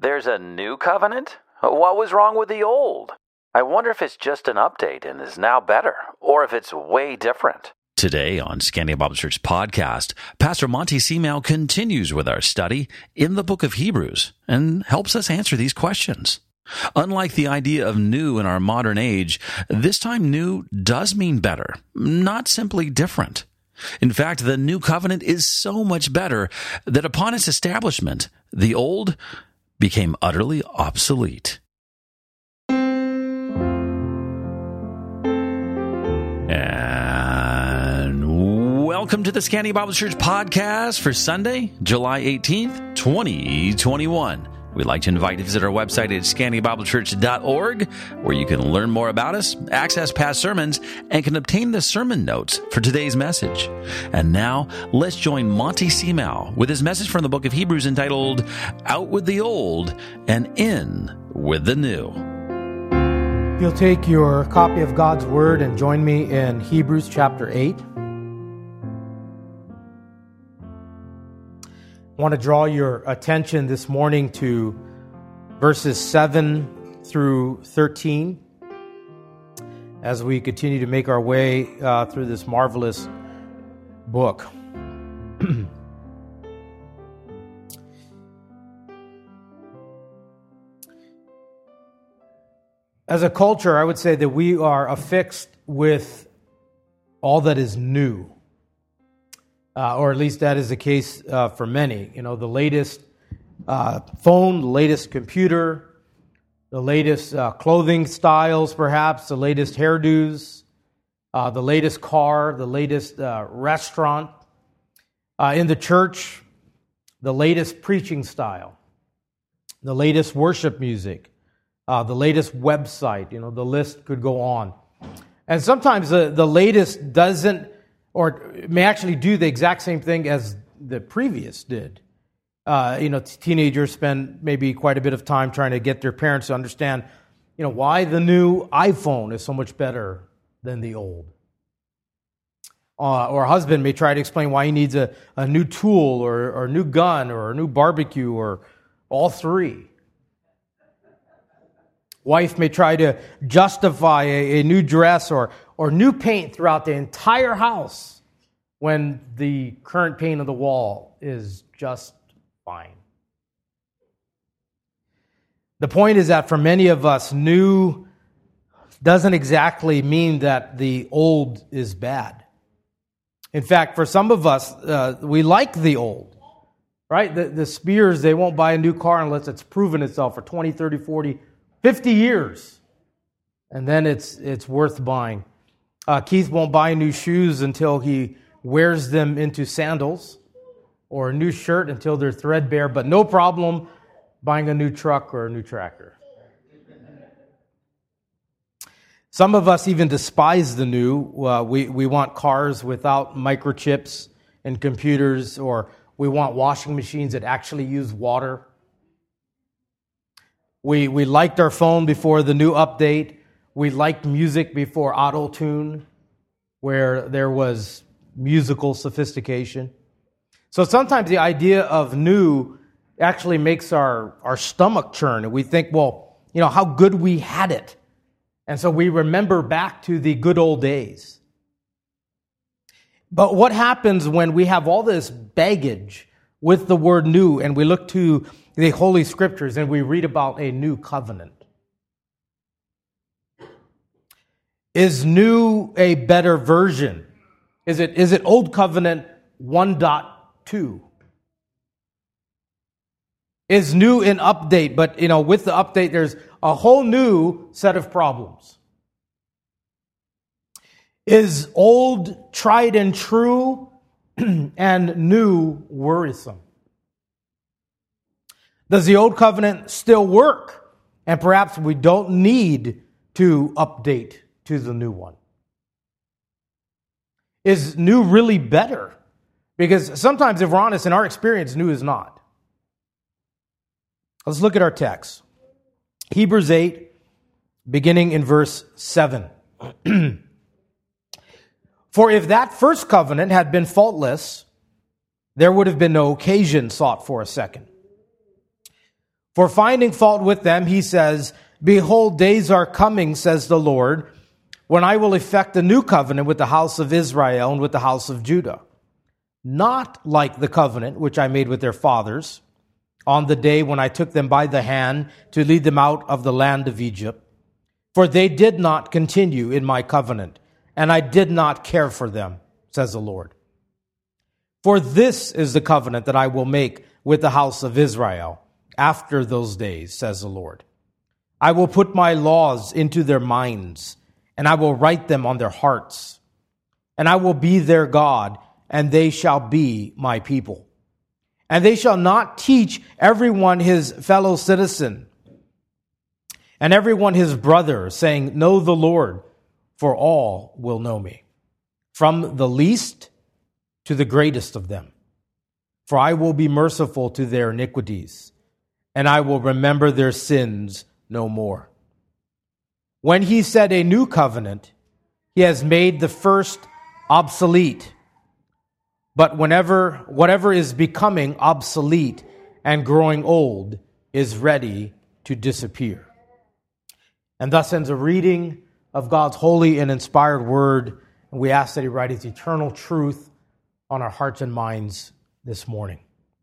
There's a new covenant? What was wrong with the old? I wonder if it's just an update and is now better, or if it's way different. Today on Scandia Bible Church podcast, Pastor Monty Seamale continues with our study in the book of Hebrews and helps us answer these questions. Unlike the idea of new in our modern age, this time new does mean better, not simply different. In fact, the new covenant is so much better that upon its establishment, the old became utterly obsolete. And welcome to the Scandia Bible Church podcast for Sunday, July 18th, 2021. We'd like to invite you to visit our website at scandiabiblechurch.org, where you can learn more about us, access past sermons, and can obtain the sermon notes for today's message. And now, let's join Monty Seamale with his message from the book of Hebrews entitled, Out with the Old and In with the New. You'll take your copy of God's Word and join me in Hebrews chapter 8. I want to draw your attention this morning to verses 7 through 13 as we continue to make our way through this marvelous book. As a culture, I would say that we are affixed with all that is new. Or at least that is the case for many. You know, the latest phone, the latest computer, the latest clothing styles, perhaps, the latest hairdos, the latest car, the latest restaurant. In the church, the latest preaching style, the latest worship music, the latest website. You know, the list could go on. And sometimes the latest doesn't, or may actually do the exact same thing as the previous did. Teenagers spend maybe quite a bit of time trying to get their parents to understand, why the new iPhone is so much better than the old. Or a husband may try to explain why he needs a new tool or a new gun or a new barbecue or all three. Wife may try to justify a new dress or new paint throughout the entire house when the current paint on the wall is just fine. The point is that for many of us, new doesn't exactly mean that the old is bad. In fact, for some of us, we like the old, right? The Spears, they won't buy a new car unless it's proven itself for 20, 30, 40, 50 years. And then it's worth buying. Keith won't buy new shoes until he wears them into sandals, or a new shirt until they're threadbare, but no problem buying a new truck or a new tractor. Some of us even despise the new. We want cars without microchips and computers, or we want washing machines that actually use water. We liked our phone before the new update. We liked music before auto-tune, where there was musical sophistication. So sometimes the idea of new actually makes our stomach churn. And we think, how good we had it. And so we remember back to the good old days. But what happens when we have all this baggage with the word new and we look to the Holy Scriptures and we read about a new covenant? Is new a better version? Is it Old Covenant 1.2? Is new an update, but with the update there's a whole new set of problems? Is old tried and true and new worrisome? Does the Old Covenant still work? And perhaps we don't need to update to the new one. Is new really better? Because sometimes, if we're honest, in our experience, new is not. Let's look at our text. Hebrews 8, beginning in verse 7. For if that first covenant had been faultless, there would have been no occasion sought for a second. For finding fault with them, he says, Behold, days are coming, says the Lord, when I will effect a new covenant with the house of Israel and with the house of Judah. Not like the covenant which I made with their fathers on the day when I took them by the hand to lead them out of the land of Egypt. For they did not continue in my covenant, and I did not care for them, says the Lord. For this is the covenant that I will make with the house of Israel after those days, says the Lord. I will put my laws into their minds, and I will write them on their hearts. And I will be their God, and they shall be my people. And they shall not teach everyone his fellow citizen, and everyone his brother, saying, Know the Lord, for all will know me, from the least to the greatest of them. For I will be merciful to their iniquities, and I will remember their sins no more. When he said a new covenant, he has made the first obsolete. But whatever is becoming obsolete and growing old is ready to disappear. And thus ends a reading of God's holy and inspired word. And we ask that he write his eternal truth on our hearts and minds this morning.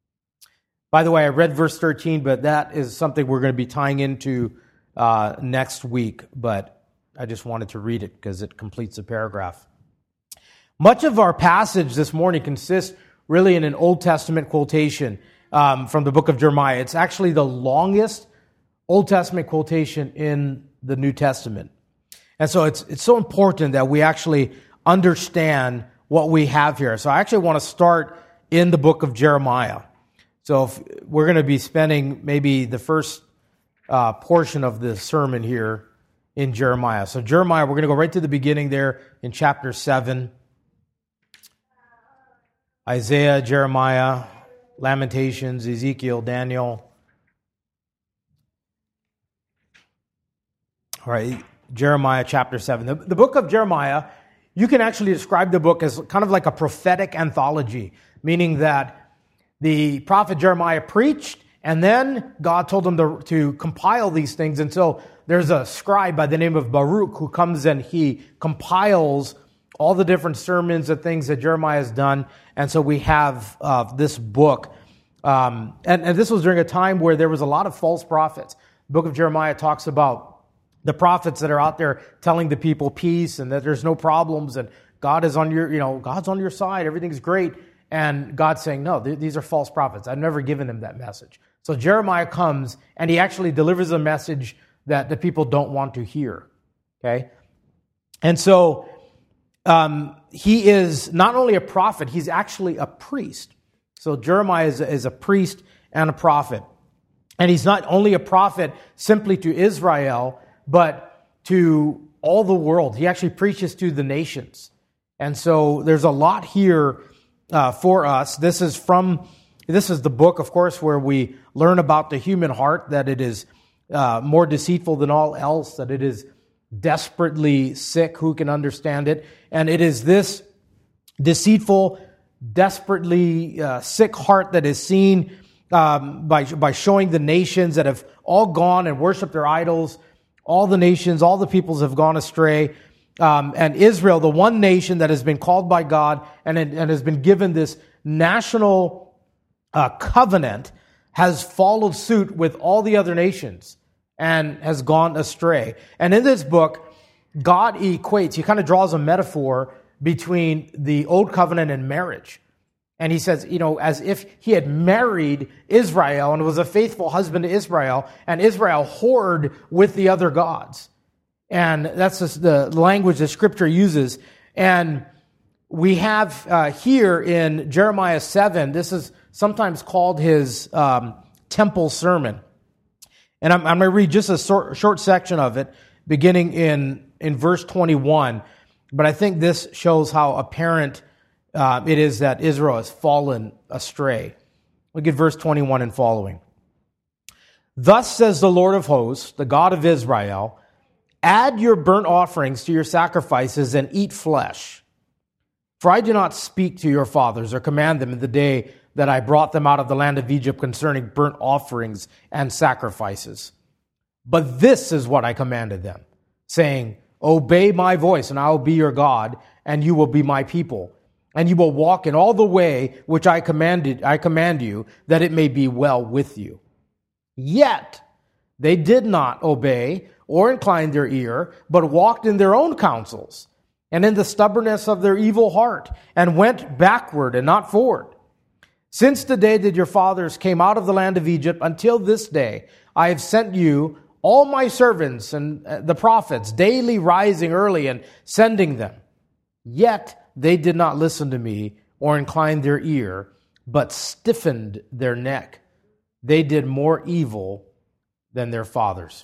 By the way, I read verse 13, but that is something we're going to be tying into next week. But I just wanted to read it because it completes the paragraph. Much of our passage this morning consists really in an Old Testament quotation from the book of Jeremiah. It's actually the longest Old Testament quotation in the New Testament. And so it's so important that we actually understand what we have here. So I actually want to start in the book of Jeremiah. So if we're going to be spending maybe the first portion of the sermon here in Jeremiah. So Jeremiah, we're going to go right to the beginning there in chapter 7. Isaiah, Jeremiah, Lamentations, Ezekiel, Daniel. All right, Jeremiah chapter 7. The book of Jeremiah, you can actually describe the book as kind of like a prophetic anthology, meaning that the prophet Jeremiah preached, and then God told him to compile these things. And so there's a scribe by the name of Baruch who comes and he compiles all the different sermons and things that Jeremiah has done. And so we have this book. And this was during a time where there was a lot of false prophets. The book of Jeremiah talks about the prophets that are out there telling the people peace and that there's no problems and God is on God's on your side. Everything's great. And God's saying, no, these are false prophets. I've never given them that message. So Jeremiah comes and he actually delivers a message that the people don't want to hear. Okay? And so he is not only a prophet, he's actually a priest. So Jeremiah is a priest and a prophet. And he's not only a prophet simply to Israel, but to all the world. He actually preaches to the nations. And so there's a lot here for us. This is the book, of course, where we learn about the human heart, that it is more deceitful than all else, that it is desperately sick. Who can understand it? And it is this deceitful, desperately sick heart that is seen by showing the nations that have all gone and worshiped their idols. All the nations, all the peoples have gone astray. And Israel, the one nation that has been called by God and has been given this national covenant, has followed suit with all the other nations and has gone astray. And in this book, God equates, he kind of draws a metaphor between the old covenant and marriage. And he says, as if he had married Israel and was a faithful husband to Israel, and Israel whored with the other gods. And that's just the language that Scripture uses. And we have here in Jeremiah 7, this is sometimes called his temple sermon. And I'm going to read just a short section of it, beginning in verse 21. But I think this shows how apparent it is that Israel has fallen astray. Look at verse 21 and following. Thus says the Lord of hosts, the God of Israel, add your burnt offerings to your sacrifices and eat flesh. For I do not speak to your fathers or command them in the day that I brought them out of the land of Egypt concerning burnt offerings and sacrifices. But this is what I commanded them, saying, obey my voice, and I will be your God, and you will be my people. And you will walk in all the way which I command you, that it may be well with you. Yet they did not obey or incline their ear, but walked in their own counsels, and in the stubbornness of their evil heart, and went backward and not forward. Since the day that your fathers came out of the land of Egypt until this day, I have sent you all my servants and the prophets, daily rising early and sending them. Yet they did not listen to me or incline their ear, but stiffened their neck. They did more evil than their fathers.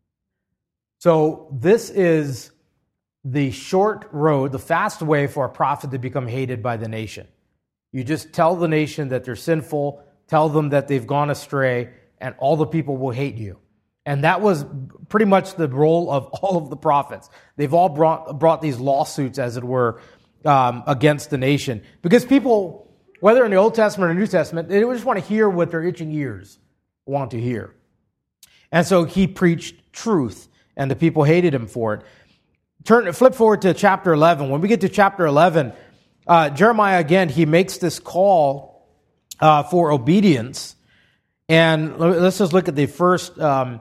So this is the short road, the fast way for a prophet to become hated by the nation. You just tell the nation that they're sinful, tell them that they've gone astray, and all the people will hate you. And that was pretty much the role of all of the prophets. They've all brought these lawsuits, as it were, against the nation. Because people, whether in the Old Testament or New Testament, they just want to hear what their itching ears want to hear. And so he preached truth, and the people hated him for it. Flip forward to chapter 11. When we get to chapter 11, Jeremiah, again, he makes this call for obedience. And let's just look at the first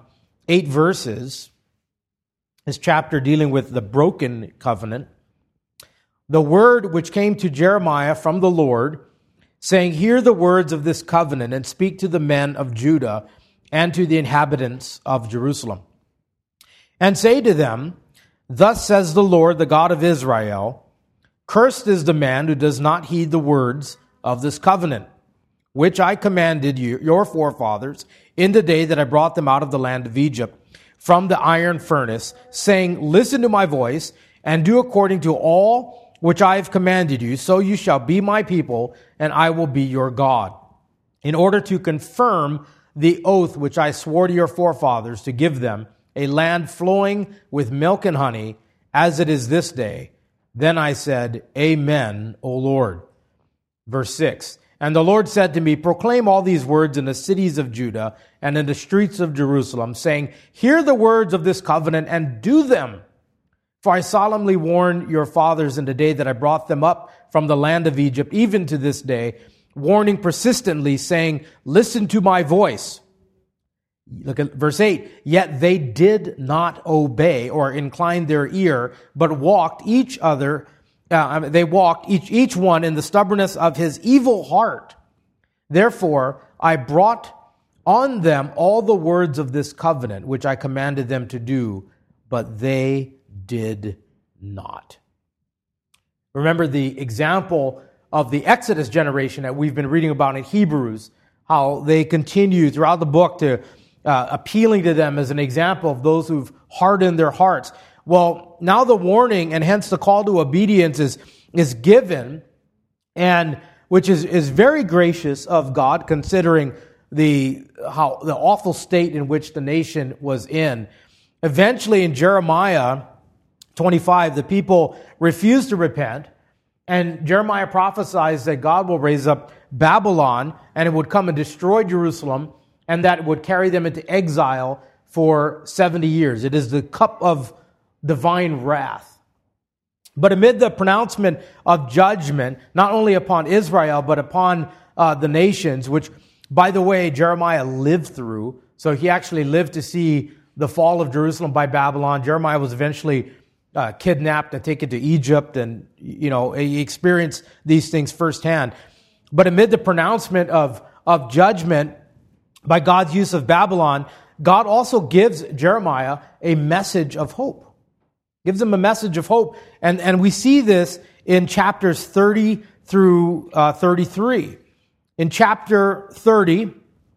8 verses. This chapter dealing with the broken covenant. The word which came to Jeremiah from the Lord, saying, hear the words of this covenant, and speak to the men of Judah and to the inhabitants of Jerusalem. And say to them, thus says the Lord, the God of Israel, cursed is the man who does not heed the words of this covenant, which I commanded you, your forefathers, in the day that I brought them out of the land of Egypt, from the iron furnace, saying, listen to my voice, and do according to all which I have commanded you, so you shall be my people, and I will be your God, in order to confirm the oath which I swore to your forefathers to give them, a land flowing with milk and honey, as it is this day. Then I said, Amen, O Lord. Verse 6, and the Lord said to me, proclaim all these words in the cities of Judah and in the streets of Jerusalem, saying, hear the words of this covenant and do them. For I solemnly warned your fathers in the day that I brought them up from the land of Egypt, even to this day, warning persistently, saying, listen to my voice. Look at verse 8. Yet they did not obey or incline their ear, but walked each one in the stubbornness of his evil heart. Therefore, I brought on them all the words of this covenant, which I commanded them to do, but they did not. Remember the example of the Exodus generation that we've been reading about in Hebrews, how they continue throughout the book to appealing to them as an example of those who've hardened their hearts. Well, now the warning and hence the call to obedience is given, and which is very gracious of God, considering the awful state in which the nation was in. Eventually, in Jeremiah 25, the people refused to repent, and Jeremiah prophesies that God will raise up Babylon, and it would come and destroy Jerusalem, and that it would carry them into exile for 70 years. It is the cup of divine wrath. But amid the pronouncement of judgment, not only upon Israel, but upon the nations, which, by the way, Jeremiah lived through. So he actually lived to see the fall of Jerusalem by Babylon. Jeremiah was eventually kidnapped and taken to Egypt, and he experienced these things firsthand. But amid the pronouncement of judgment by God's use of Babylon, God also gives Jeremiah a message of hope. Gives him a message of hope. And we see this in chapters 30 through 33. In chapter 30,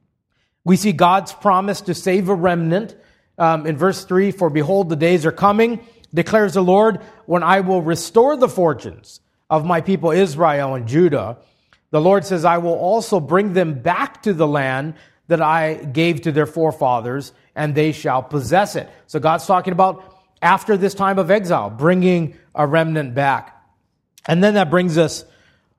we see God's promise to save a remnant. In verse 3, for behold, the days are coming, declares the Lord, when I will restore the fortunes of my people Israel and Judah. The Lord says, I will also bring them back to the land that I gave to their forefathers, and they shall possess it. So God's talking about after this time of exile, bringing a remnant back. And then that brings us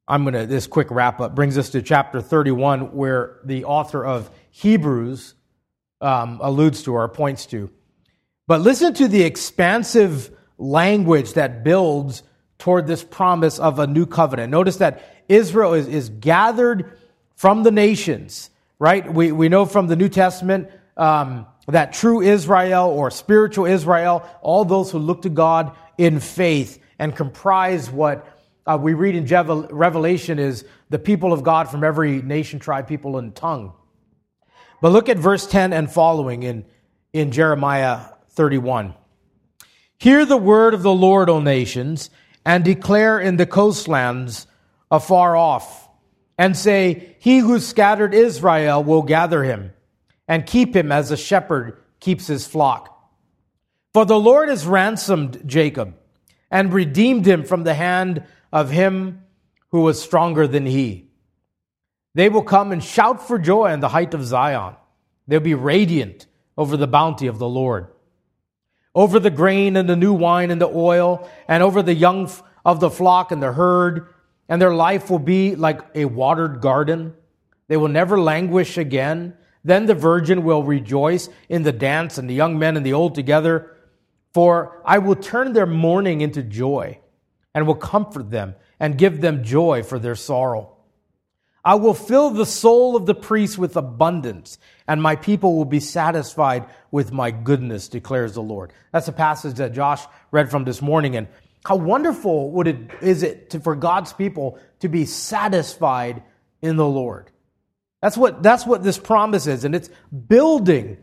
This quick wrap up brings us to chapter 31, where the author of Hebrews alludes to or points to. But listen to the expansive language that builds toward this promise of a new covenant. Notice that Israel is gathered from the nations, right? We know from the New Testament that true Israel or spiritual Israel, all those who look to God in faith and comprise what we read in Revelation is the people of God from every nation, tribe, people, and tongue. But look at verse 10 and following in Jeremiah 31. Hear the word of the Lord, O nations, and declare in the coastlands afar off, and say, He who scattered Israel will gather him, and keep him as a shepherd keeps his flock. For the Lord has ransomed Jacob, and redeemed him from the hand of him who was stronger than he. They will come and shout for joy on the height of Zion. They'll be radiant over the bounty of the Lord, over the grain and the new wine and the oil, and over the young of the flock and the herd, and their life will be like a watered garden. They will never languish again. Then the virgin will rejoice in the dance, and the young men and the old together. For I will turn their mourning into joy, and will comfort them, and give them joy for their sorrow. I will fill the soul of the priest with abundance, and my people will be satisfied with my goodness, declares the Lord. That's a passage that Josh read from this morning. And how wonderful is it for God's people to be satisfied in the Lord? That's what this promise is, and it's building.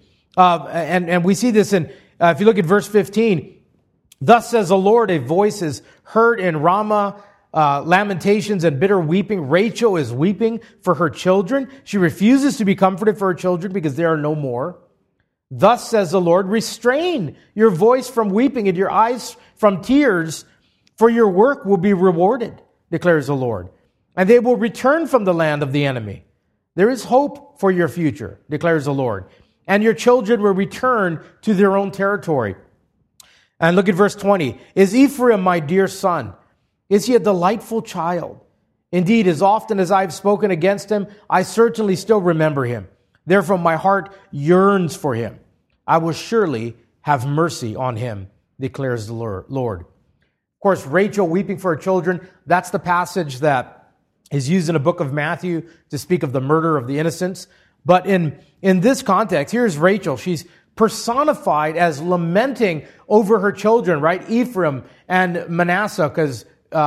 And we see this in, if you look at verse 15, thus says the Lord, a voice is heard in Ramah, lamentations and bitter weeping. Rachel is weeping for her children. She refuses to be comforted for her children because they are no more. Thus says the Lord, restrain your voice from weeping and your eyes from tears, for your work will be rewarded, declares the Lord. And they will return from the land of the enemy. There is hope for your future, declares the Lord. And your children will return to their own territory. And look at verse 20. Is Ephraim my dear son? Is he a delightful child? Indeed, as often as I've spoken against him, I certainly still remember him. Therefore, my heart yearns for him. I will surely have mercy on him, declares the Lord. Of course, Rachel weeping for her children, that's the passage that is used in the book of Matthew to speak of the murder of the innocents. But in this context, here's Rachel. She's personified as lamenting over her children, right? Ephraim and Manasseh, because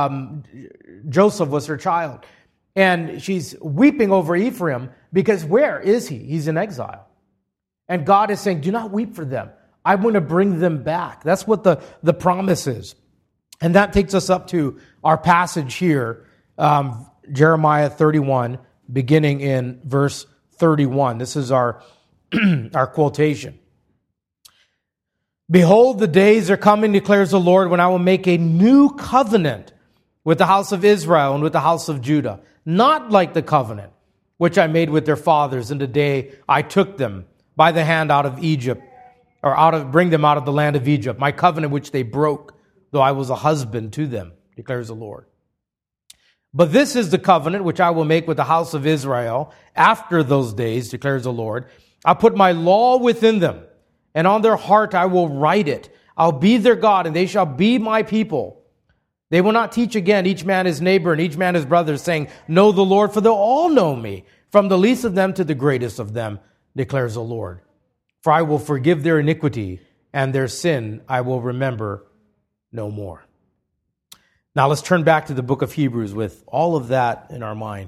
Joseph was her child. And she's weeping over Ephraim because where is he? He's in exile. And God is saying, do not weep for them. I'm going to bring them back. That's what the promise is. And that takes us up to our passage here, Jeremiah 31, beginning in verse 31. This is our quotation. Behold, the days are coming, declares the Lord, when I will make a new covenant with the house of Israel and with the house of Judah, not like the covenant which I made with their fathers in the day I took them by the hand out of Egypt, bring them out of the land of Egypt, my covenant which they broke, though I was a husband to them, declares the Lord. But this is the covenant which I will make with the house of Israel after those days, declares the Lord. I'll put my law within them, and on their heart I will write it. I'll be their God, and they shall be my people. They will not teach again, each man his neighbor and each man his brother, saying, know the Lord, for they'll all know me, from the least of them to the greatest of them, declares the Lord. For I will forgive their iniquity, and their sin I will remember no more. Now let's turn back to the book of Hebrews with all of that in our mind.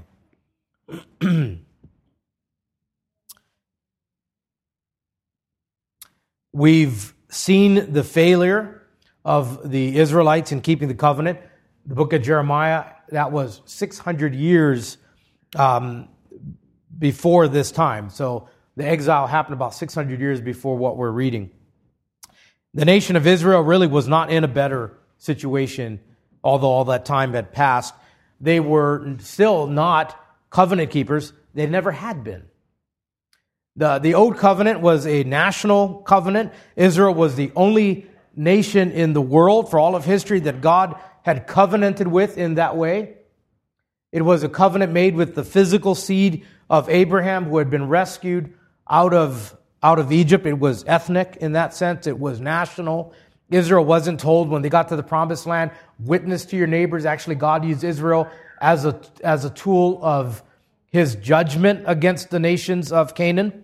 We've seen the failure of the Israelites in keeping the covenant. The book of Jeremiah, that was 600 years before this time. So the exile happened about 600 years before what we're reading. The nation of Israel really was not in a better situation, although all that time had passed. They were still not covenant keepers. They never had been. The old covenant was a national covenant. Israel was the only nation in the world for all of history that God had covenanted with in that way. It was a covenant made with the physical seed of Abraham who had been rescued out of Egypt. It was ethnic in that sense. It was national. Israel wasn't told when they got to the promised land, witness to your neighbors. Actually, God used Israel as a tool of his judgment against the nations of Canaan.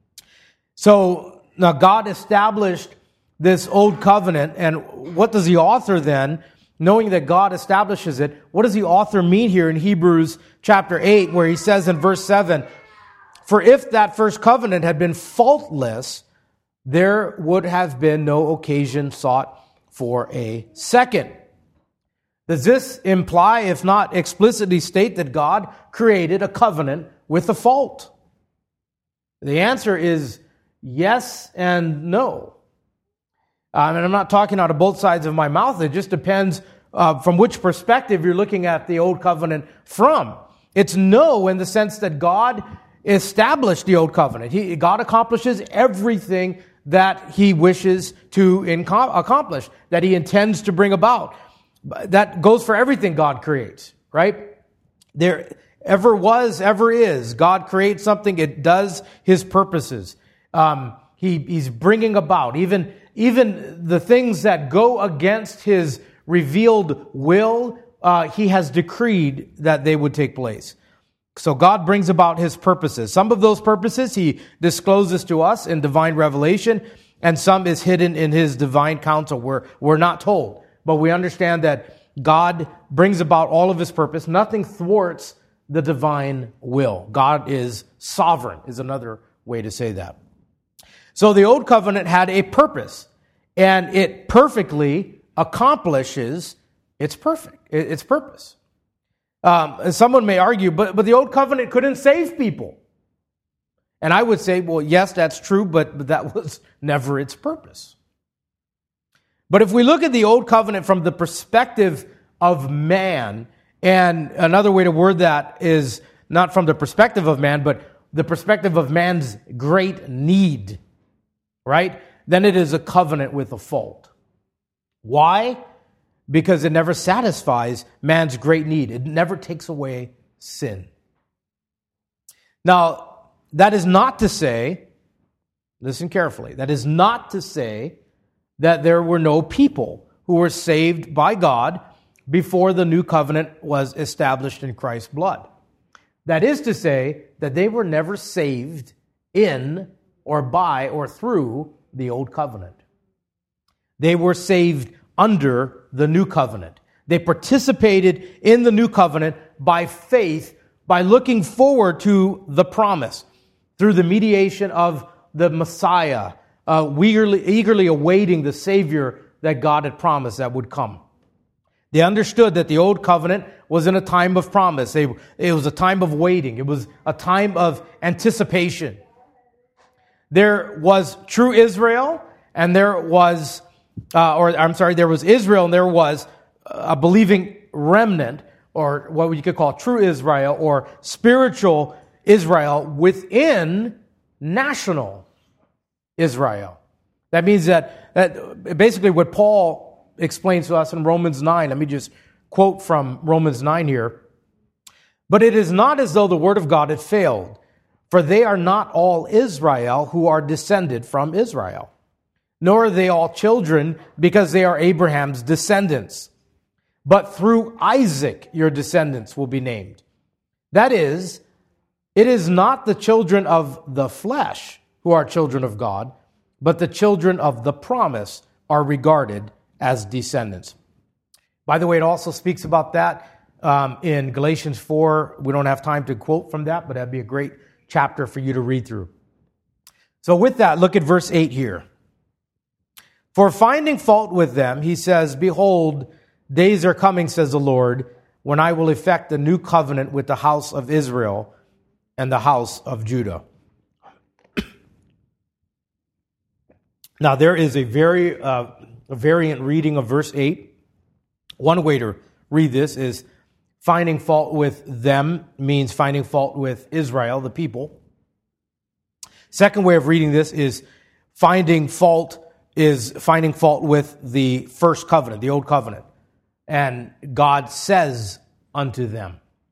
So now God established this old covenant, and what does the author then, knowing that God establishes it, what does the author mean here in Hebrews chapter 8, where he says in verse 7, "For if that first covenant had been faultless, there would have been no occasion sought for a second." Does this imply, if not explicitly state, that God created a covenant with a fault? The answer is yes and no. And I'm not talking out of both sides of my mouth. It just depends from which perspective you're looking at the old covenant from. It's no in the sense that God established the old covenant. God accomplishes everything that he wishes to accomplish, that he intends to bring about. That goes for everything God creates, right? There ever was, ever is. God creates something, it does his purposes. He's bringing about even the things that go against his revealed will, he has decreed that they would take place. So God brings about his purposes. Some of those purposes he discloses to us in divine revelation, and some is hidden in his divine counsel. We're not told, but we understand that God brings about all of his purpose. Nothing thwarts the divine will. God is sovereign, is another way to say that. So the old covenant had a purpose, and it perfectly accomplishes its purpose. Someone may argue, but the old covenant couldn't save people. And I would say, well, yes, that's true, but that was never its purpose. But if we look at the old covenant from the perspective of man, and another way to word that is not from the perspective of man, but the perspective of man's great need, right? Then it is a covenant with a fault. Why? Because it never satisfies man's great need. It never takes away sin. Now, that is not to say, listen carefully, that is not to say that there were no people who were saved by God before the new covenant was established in Christ's blood. That is to say that they were never saved in or by or through the old covenant. They were saved under the new covenant. They participated in the new covenant by faith, by looking forward to the promise through the mediation of the Messiah, eagerly awaiting the Savior that God had promised that would come. They understood that the old covenant was in a time of promise. It was a time of waiting. It was a time of anticipation. There was true Israel, and there was Israel, and there was a believing remnant, or what you could call true Israel, or spiritual Israel within national Israel. That means that basically what Paul explains to us in Romans 9. Let me just quote from Romans 9 here. "But it is not as though the word of God had failed, for they are not all Israel who are descended from Israel, nor are they all children because they are Abraham's descendants. But through Isaac your descendants will be named. That is, it is not the children of the flesh who are children of God, but the children of the promise are regarded as descendants." By the way, it also speaks about that in Galatians 4. We don't have time to quote from that, but that'd be a great chapter for you to read through. So with that, look at verse 8 here. "For finding fault with them, he says, Behold, days are coming, says the Lord, when I will effect a new covenant with the house of Israel and the house of Judah." Now, there is a very variant reading of verse 8. One way to read this is finding fault with them means finding fault with Israel, the people. Second way of reading this is finding fault with the first covenant, the old covenant. And God says unto them.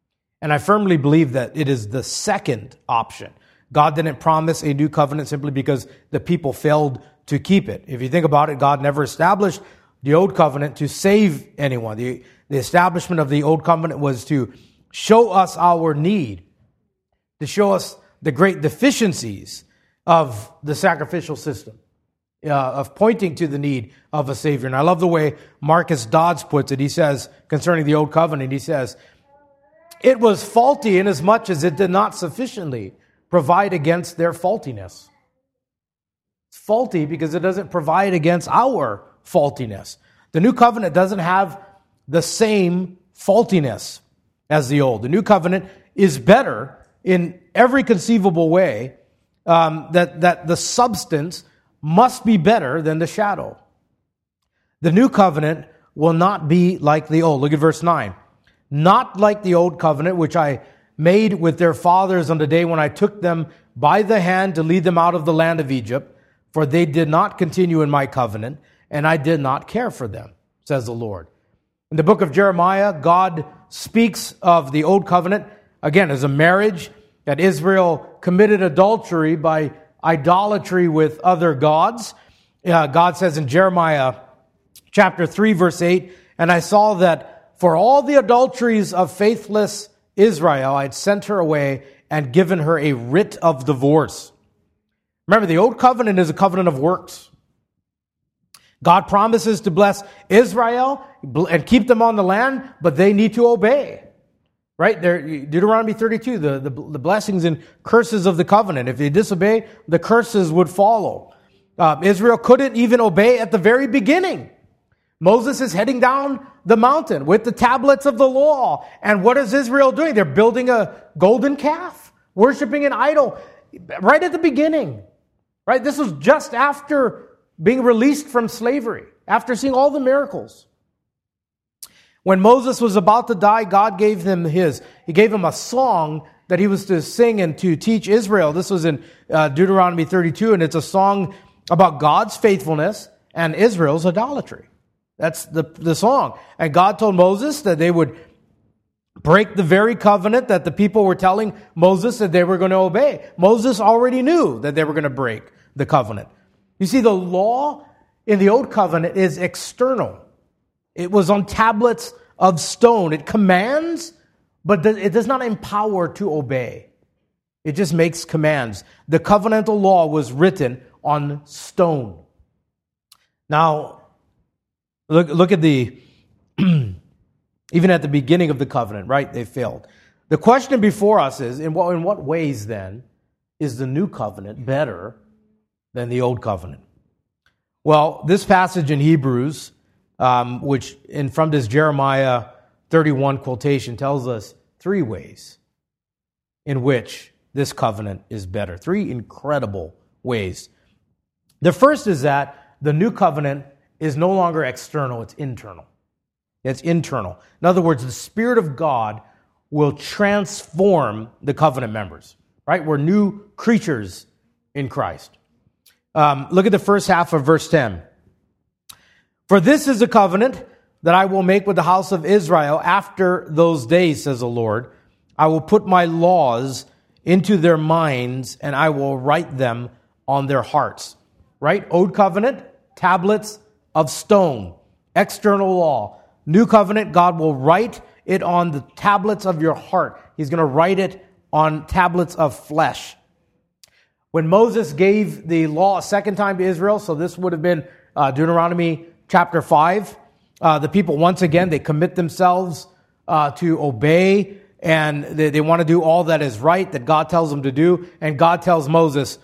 And I firmly believe that it is the second option. God didn't promise a new covenant simply because the people failed to keep it. If you think about it, God never established the old covenant to save anyone. The establishment of the old covenant was to show us our need, to show us the great deficiencies of the sacrificial system, of pointing to the need of a Savior. And I love the way Marcus Dodds puts it. He says, concerning the old covenant, he says, it was faulty inasmuch as it did not sufficiently provide against their faultiness. It's faulty because it doesn't provide against our faultiness. The new covenant doesn't have the same faultiness as the old. The new covenant is better in every conceivable way, that the substance must be better than the shadow. The new covenant will not be like the old. Look at verse 9. Not like the old covenant, which I made with their fathers on the day when I took them by the hand to lead them out of the land of Egypt, for they did not continue in my covenant, and I did not care for them, says the Lord. In the book of Jeremiah, God speaks of the old covenant, again, as a marriage, that Israel committed adultery by idolatry with other gods. God says in Jeremiah chapter 3, verse 8, and I saw that for all the adulteries of faithless Israel, I had sent her away and given her a writ of divorce. Remember, the old covenant is a covenant of works. God promises to bless Israel and keep them on the land, but they need to obey. Right? Deuteronomy 32, the blessings and curses of the covenant. If they disobey, the curses would follow. Israel couldn't even obey at the very beginning. Moses is heading down the mountain with the tablets of the law. And what is Israel doing? They're building a golden calf, worshiping an idol right at the beginning. Right? This was just after being released from slavery, after seeing all the miracles. When Moses was about to die, God gave him He gave him a song that he was to sing and to teach Israel. This was in Deuteronomy 32, and it's a song about God's faithfulness and Israel's idolatry. That's the song. And God told Moses that they would break the very covenant that the people were telling Moses that they were going to obey. Moses already knew that they were going to break the covenant. You see, the law in the old covenant is external. It was on tablets of stone. It commands, but it does not empower to obey. It just makes commands. The covenantal law was written on stone. Now, look at the, even at the beginning of the covenant, right? They failed. The question before us is, in what ways then is the new covenant better than the old covenant? Well, this passage in Hebrews, which from this Jeremiah 31 quotation tells us three ways in which this covenant is better. Three incredible ways. The first is that the new covenant is no longer external, it's internal. It's internal. In other words, the Spirit of God will transform the covenant members, right? We're new creatures in Christ. Look at the first half of verse 10. For this is a covenant that I will make with the house of Israel after those days, says the Lord. I will put my laws into their minds, and I will write them on their hearts. Right? Old covenant, tablets of stone, external law. New covenant, God will write it on the tablets of your heart. He's going to write it on tablets of flesh. When Moses gave the law a second time to Israel, so this would have been Deuteronomy chapter 5, the people, once again, they commit themselves to obey, and they want to do all that is right, that God tells them to do. And God tells Moses,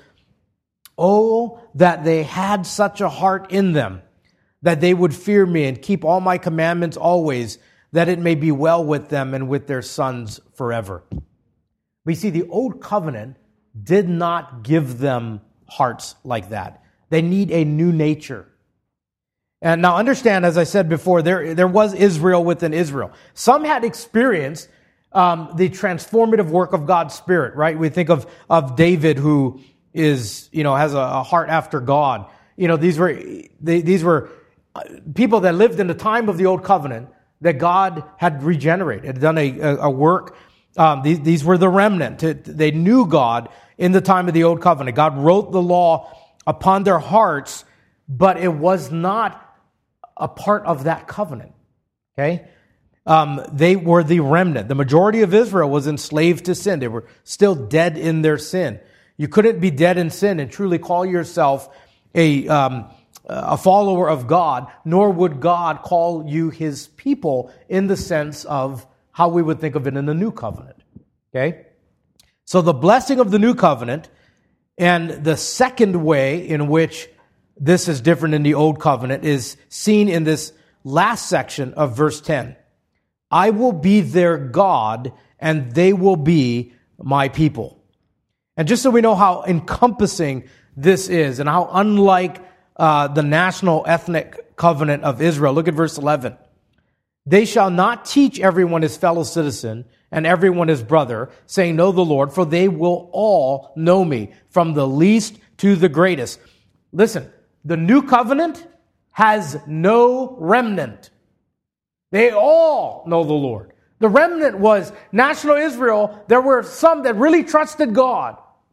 oh, that they had such a heart in them, that they would fear me and keep all my commandments always, that it may be well with them and with their sons forever. We see the old covenant did not give them hearts like that. They need a new nature. And now understand, as I said before, there was Israel within Israel. Some had experienced the transformative work of God's Spirit, right? We think of David, who is, has a heart after God. These were people that lived in the time of the old covenant that God had regenerated, had done a work These were the remnant. They knew God in the time of the Old Covenant. God wrote the law upon their hearts, but it was not a part of that covenant. Okay? They were the remnant. The majority of Israel was enslaved to sin. They were still dead in their sin. You couldn't be dead in sin and truly call yourself a follower of God, nor would God call you his people in the sense of how we would think of it in the new covenant. Okay? So the blessing of the new covenant and the second way in which this is different in the old covenant is seen in this last section of verse 10. I will be their God and they will be my people. And just so we know how encompassing this is and how unlike the national ethnic covenant of Israel, look at verse 11. They shall not teach everyone his fellow citizen and everyone his brother, saying, know the Lord, for they will all know me, from the least to the greatest. Listen, the new covenant has no remnant. They all know the Lord. The remnant was national Israel. There were some that really trusted God,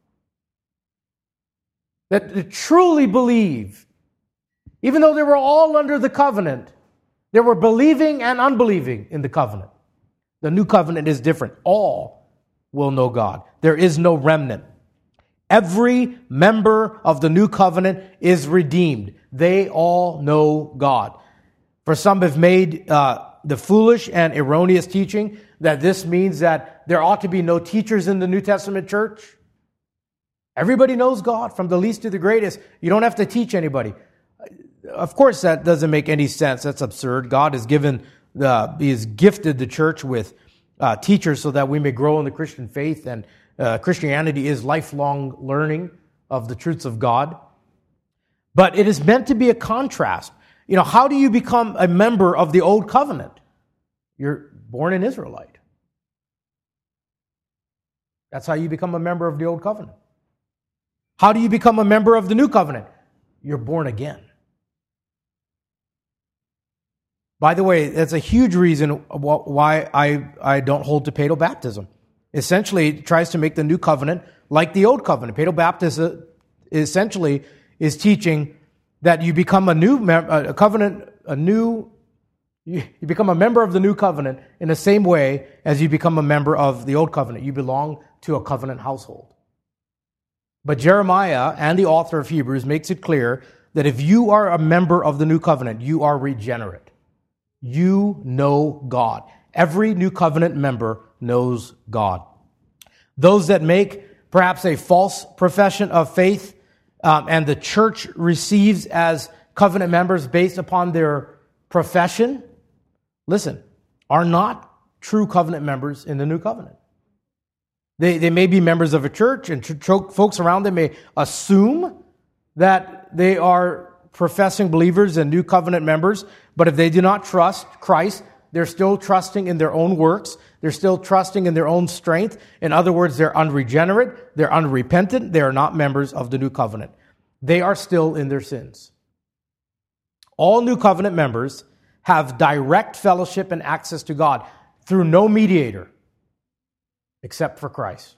that truly believed. Even though they were all under the covenant, they were believing and unbelieving in the covenant. The new covenant is different. All will know God. There is no remnant. Every member of the new covenant is redeemed. They all know God. For some have made the foolish and erroneous teaching that this means that there ought to be no teachers in the New Testament church. Everybody knows God, from the least to the greatest. You don't have to teach anybody. Of course, that doesn't make any sense. That's absurd. God has gifted the church with teachers so that we may grow in the Christian faith, and Christianity is lifelong learning of the truths of God. But it is meant to be a contrast. You know, how do you become a member of the old covenant? You're born an Israelite. That's how you become a member of the old covenant. How do you become a member of the new covenant? You're born again. By the way, that's a huge reason why I don't hold to paedo baptism. Essentially, it tries to make the new covenant like the old covenant. Paedo baptism essentially is teaching that you become you become a member of the new covenant in the same way as you become a member of the old covenant. You belong to a covenant household. But Jeremiah and the author of Hebrews makes it clear that if you are a member of the new covenant, you are regenerate. You know God. Every new covenant member knows God. Those that make perhaps a false profession of faith and the church receives as covenant members based upon their profession, listen, are not true covenant members in the new covenant. They may be members of a church, and folks around them may assume that they are professing believers and new covenant members, but if they do not trust Christ, they're still trusting in their own works. They're still trusting in their own strength. In other words, they're unregenerate, they're unrepentant, they are not members of the new covenant. They are still in their sins. All new covenant members have direct fellowship and access to God through no mediator except for Christ.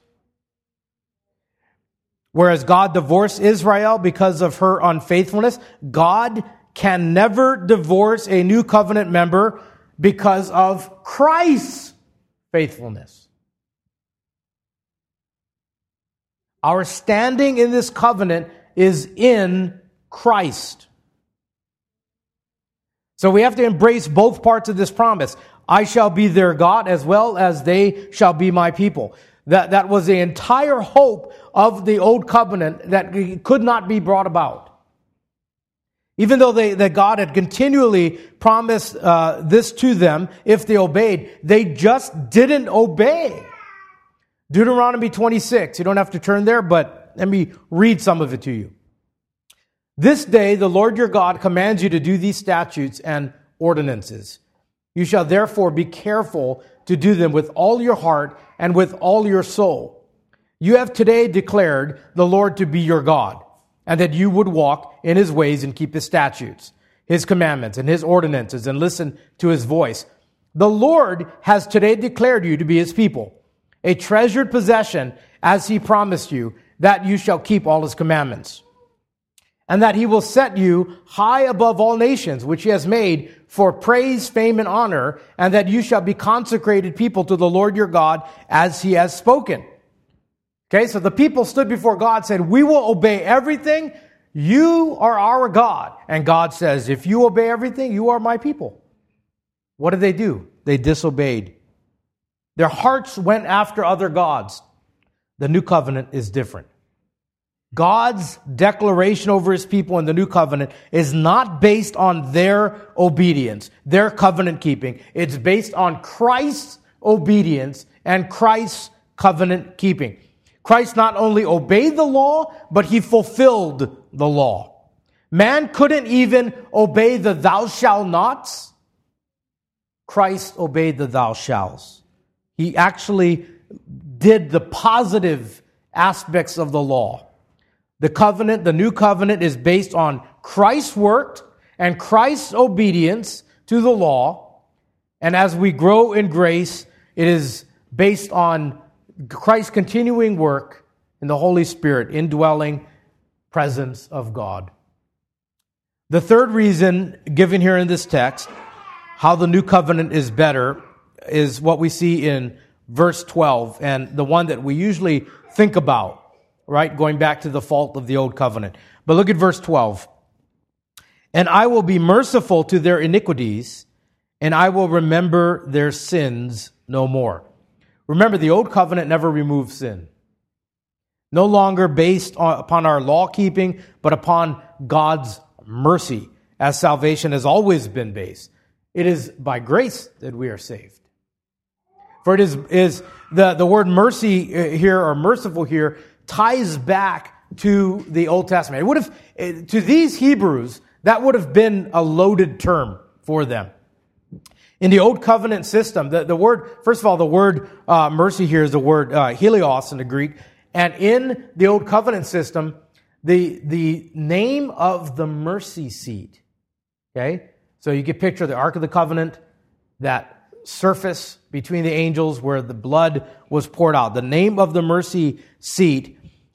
Whereas God divorced Israel because of her unfaithfulness, God can never divorce a new covenant member because of Christ's faithfulness. Our standing in this covenant is in Christ. So we have to embrace both parts of this promise. I shall be their God as well as they shall be my people. That was the entire hope of the old covenant that could not be brought about. Even though that God had continually promised this to them if they obeyed, they just didn't obey. Deuteronomy 26, you don't have to turn there, but let me read some of it to you. This day the Lord your God commands you to do these statutes and ordinances. You shall therefore be careful to do them with all your heart and with all your soul. You have today declared the Lord to be your God, and that you would walk in his ways and keep his statutes, his commandments, and his ordinances, and listen to his voice. The Lord has today declared you to be his people, a treasured possession, as he promised you, that you shall keep all his commandments. And that he will set you high above all nations, which he has made for praise, fame, and honor, and that you shall be consecrated people to the Lord your God, as he has spoken. Okay, so the people stood before God, said, we will obey everything. You are our God. And God says, if you obey everything, you are my people. What did they do? They disobeyed. Their hearts went after other gods. The new covenant is different. God's declaration over his people in the new covenant is not based on their obedience, their covenant keeping. It's based on Christ's obedience and Christ's covenant keeping. Christ not only obeyed the law, but he fulfilled the law. Man couldn't even obey the thou shalt nots. Christ obeyed the thou shalls. He actually did the positive aspects of the law. The covenant, the new covenant, is based on Christ's work and Christ's obedience to the law. And as we grow in grace, it is based on Christ's continuing work in the Holy Spirit, indwelling presence of God. The third reason given here in this text, how the new covenant is better, is what we see in verse 12, and the one that we usually think about. Right? Going back to the fault of the old covenant. But look at verse 12. And I will be merciful to their iniquities, and I will remember their sins no more. Remember, the old covenant never removed sin. No longer based upon our law keeping, but upon God's mercy, as salvation has always been based. It is by grace that we are saved. For it is the word mercy here, or merciful here, ties back to the Old Testament. It would have, to these Hebrews, that would have been a loaded term for them. In the Old Covenant system, the word, first of all, the word mercy here is the word helios in the Greek. And in the Old Covenant system, the name of the mercy seat, okay? So you can picture the Ark of the Covenant, that surface between the angels where the blood was poured out. The name of the mercy seat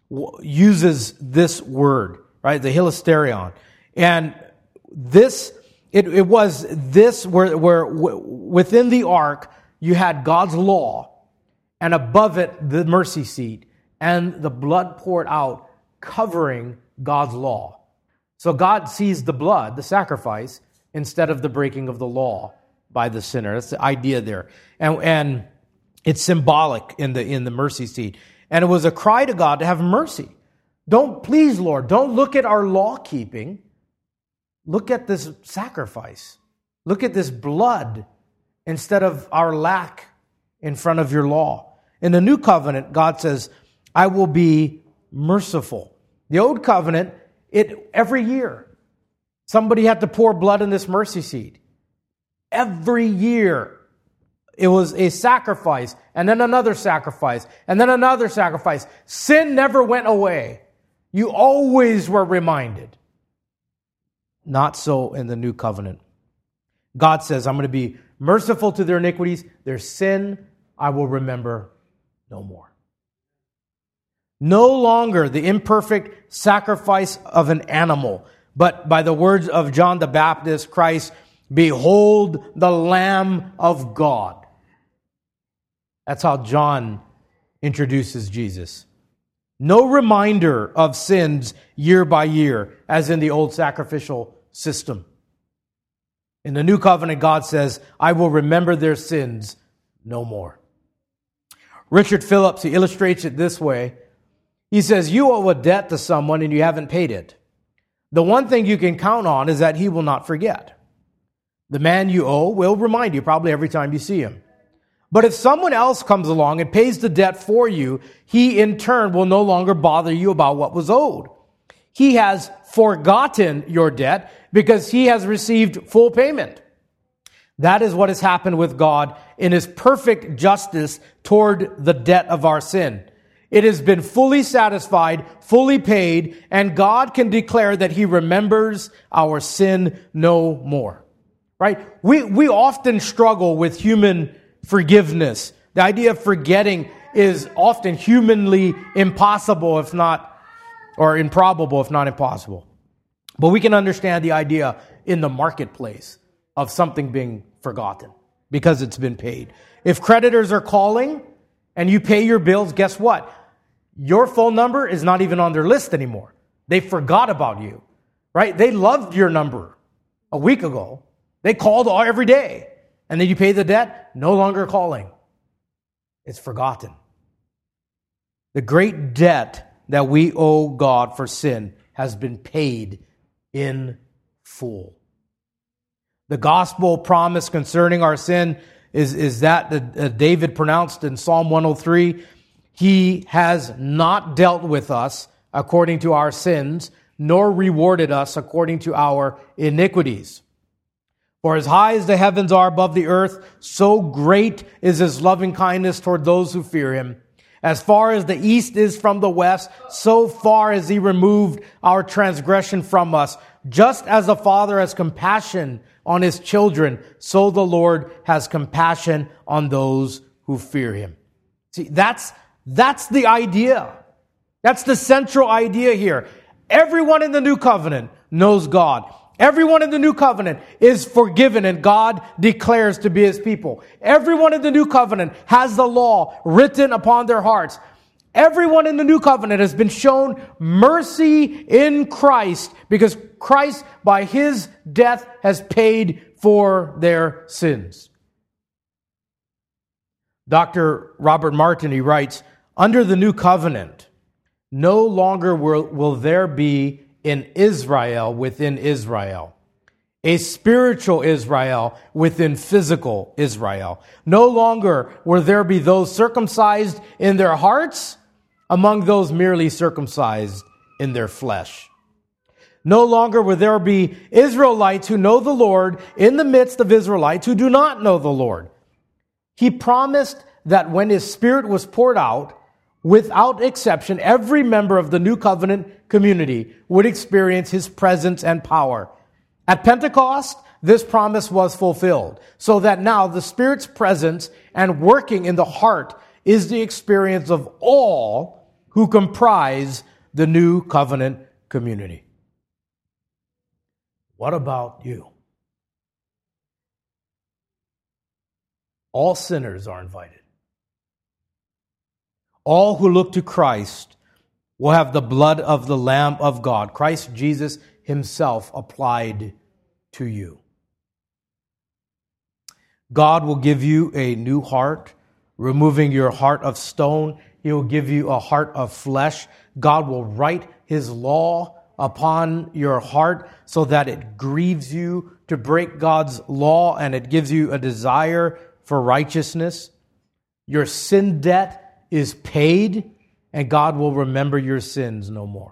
uses this word, right? The hilasterion. And this, it was this where within the ark you had God's law, and above it the mercy seat, and the blood poured out covering God's law. So God sees the blood, the sacrifice, instead of the breaking of the law by the sinner. That's the idea there. And it's symbolic in the mercy seat. And it was a cry to God to have mercy. Please, Lord, don't look at our law keeping. Look at this sacrifice. Look at this blood instead of our lack in front of your law. In the new covenant, God says, I will be merciful. The old covenant, every year, somebody had to pour blood in this mercy seat. Every year, it was a sacrifice, and then another sacrifice, and then another sacrifice. Sin never went away. You always were reminded. Not so in the new covenant. God says, I'm going to be merciful to their iniquities. Their sin I will remember no more. No longer the imperfect sacrifice of an animal, but by the words of John the Baptist, Christ, behold the Lamb of God. That's how John introduces Jesus. No reminder of sins year by year, as in the old sacrificial system. In the new covenant, God says, I will remember their sins no more. Richard Phillips, he illustrates it this way. He says, you owe a debt to someone and you haven't paid it. The one thing you can count on is that he will not forget. The man you owe will remind you probably every time you see him. But if someone else comes along and pays the debt for you, he in turn will no longer bother you about what was owed. He has forgotten your debt because he has received full payment. That is what has happened with God in his perfect justice toward the debt of our sin. It has been fully satisfied, fully paid, and God can declare that he remembers our sin no more. Right? We often struggle with human forgiveness. The idea of forgetting is often humanly impossible, if not, or improbable, if not impossible. But we can understand the idea in the marketplace of something being forgotten because it's been paid. If creditors are calling and you pay your bills, guess what? Your phone number is not even on their list anymore. They forgot about you, right? They loved your number a week ago. They called every day. And then you pay the debt, no longer calling. It's forgotten. The great debt that we owe God for sin has been paid in full. The gospel promise concerning our sin is that David pronounced in Psalm 103, He has not dealt with us according to our sins, nor rewarded us according to our iniquities. For as high as the heavens are above the earth, so great is His loving kindness toward those who fear Him. As far as the east is from the west, so far has He removed our transgression from us. Just as the Father has compassion on His children, so the Lord has compassion on those who fear Him. See, that's the idea. That's the central idea here. Everyone in the new covenant knows God. Everyone in the new covenant is forgiven and God declares to be His people. Everyone in the new covenant has the law written upon their hearts. Everyone in the new covenant has been shown mercy in Christ because Christ, by His death, has paid for their sins. Dr. Robert Martin, he writes, under the new covenant, no longer will there be an Israel within Israel, a spiritual Israel within physical Israel. No longer will there be those circumcised in their hearts among those merely circumcised in their flesh. No longer will there be Israelites who know the Lord in the midst of Israelites who do not know the Lord. He promised that when His Spirit was poured out, without exception, every member of the New Covenant community would experience His presence and power. At Pentecost, this promise was fulfilled, so that now the Spirit's presence and working in the heart is the experience of all who comprise the New Covenant community. What about you? All sinners are invited. All who look to Christ will have the blood of the Lamb of God, Christ Jesus Himself, applied to you. God will give you a new heart, removing your heart of stone. He will give you a heart of flesh. God will write His law upon your heart so that it grieves you to break God's law and it gives you a desire for righteousness. Your sin debt is paid, and God will remember your sins no more.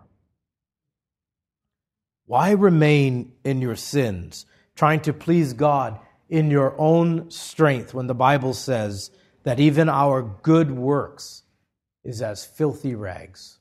Why remain in your sins, trying to please God in your own strength when the Bible says that even our good works is as filthy rags?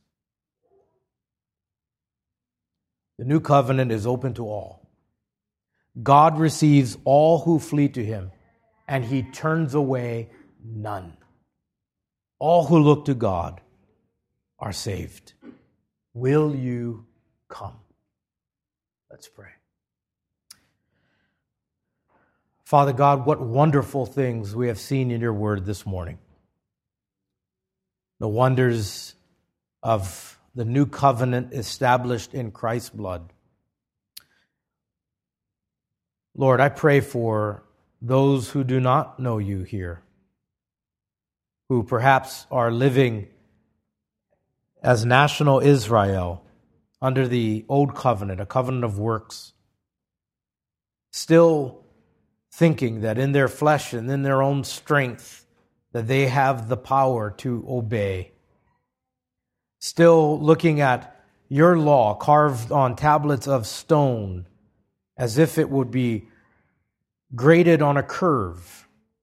The new covenant is open to all. God receives all who flee to Him, and He turns away none. All who look to God are saved. Will you come? Let's pray. Father God, what wonderful things we have seen in Your Word this morning. The wonders of the new covenant established in Christ's blood. Lord, I pray for those who do not know You here, who perhaps are living as national Israel under the old covenant, a covenant of works, still thinking that in their flesh and in their own strength that they have the power to obey. Still looking at Your law carved on tablets of stone as if it would be graded on a curve.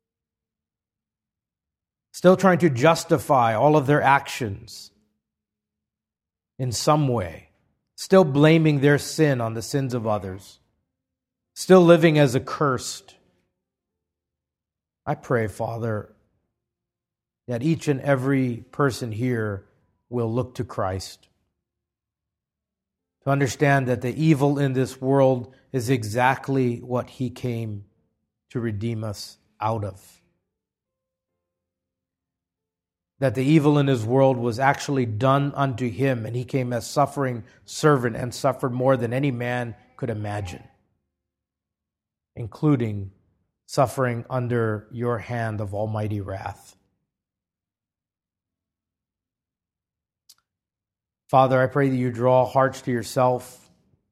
Still trying to justify all of their actions in some way. Still blaming their sin on the sins of others. Still living as accursed. I pray, Father, that each and every person here will look to Christ. To understand that the evil in this world is exactly what He came to redeem us out of. That the evil in this world was actually done unto Him, and He came as suffering servant and suffered more than any man could imagine, including suffering under your hand of almighty wrath. Father, I pray that you draw hearts to yourself,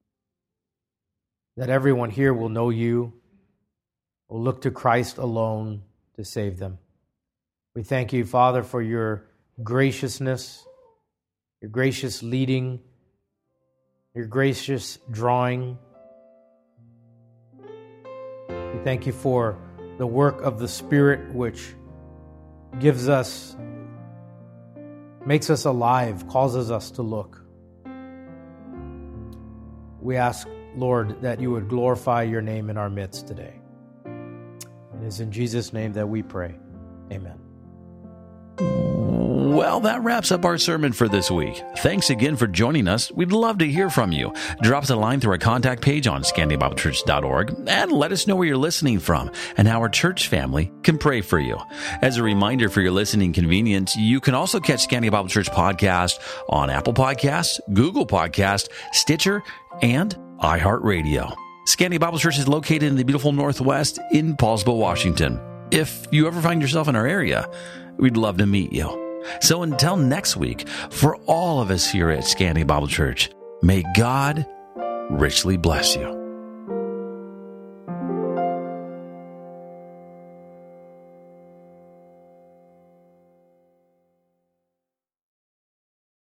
that everyone here will know you, will look to Christ alone to save them. We thank you, Father, for your graciousness, your gracious leading, your gracious drawing. We thank you for the work of the Spirit, which gives us, makes us alive, causes us to look. We ask, Lord, that you would glorify your name in our midst today. It is in Jesus' name that we pray. Amen. Well, that wraps up our sermon for this week. Thanks again for joining us. We'd love to hear from you. Drop us a line through our contact page on ScandiaBibleChurch.org and let us know where you're listening from and how our church family can pray for you. As a reminder for your listening convenience, you can also catch Scandia Bible Church podcast on Apple Podcasts, Google Podcasts, Stitcher, and iHeartRadio. Scandia Bible Church is located in the beautiful Northwest in Paulsville, Washington. If you ever find yourself in our area, we'd love to meet you. So until next week, for all of us here at Scandia Bible Church, may God richly bless you.